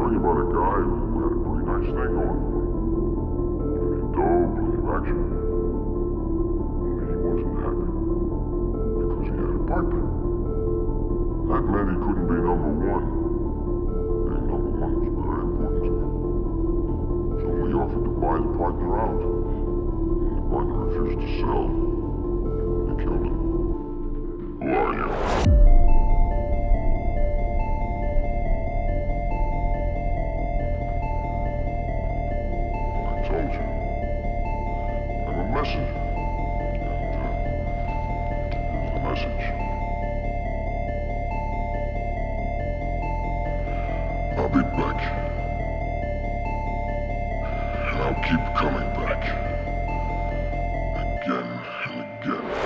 talking about a guy who had a pretty nice thing going for him. Plenty of dough, plenty of action. Only he wasn't happy. Because he had a partner. That meant he couldn't be number one. Being number one was very important to him. So we offered to buy the partner out. And the partner refused to sell. They killed him. Who are you? I told you. I'm a messenger. And here's the message. I'll be back. And I'll keep coming back. Again and again.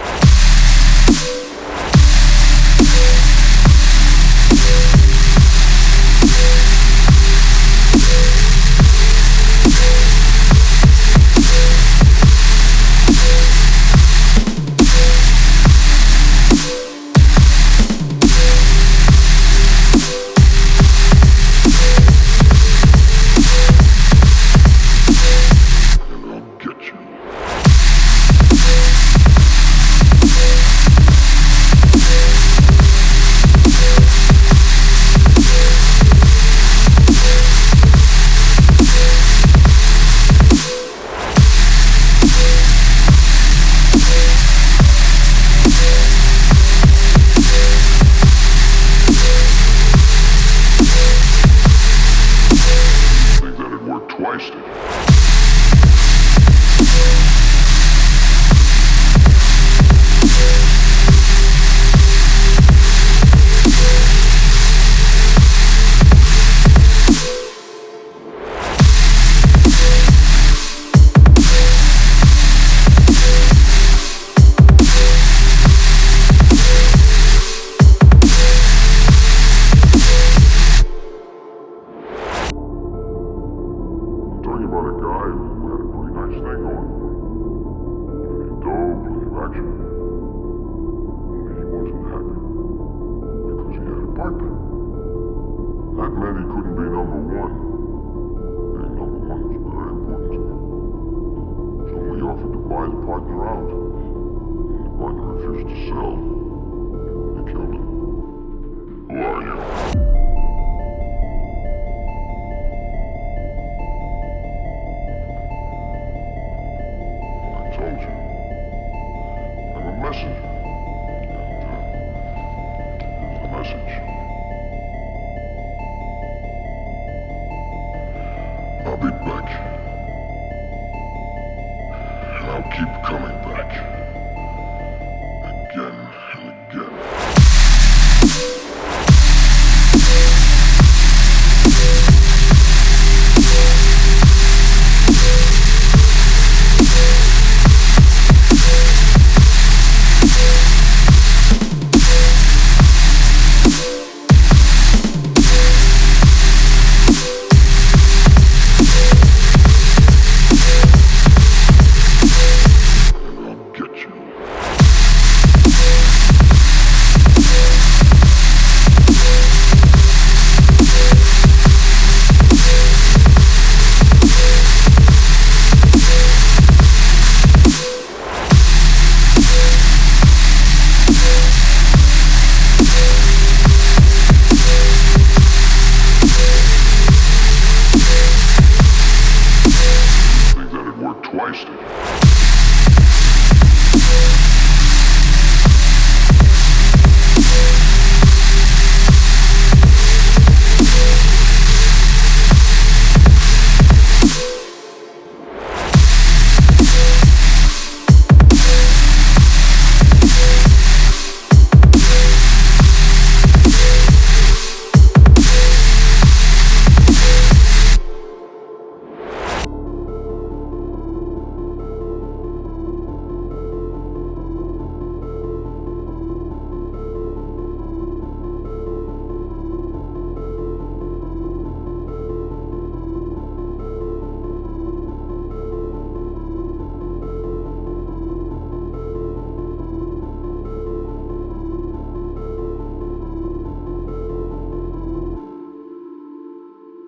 Twice, did it? About a guy who had a pretty nice thing going for him. Plenty of dough, plenty of action. Only he wasn't happy. Because he had a partner. That meant he couldn't be number one. Being number one was very important to him. So we offered to buy the partner out. And the partner refused to sell.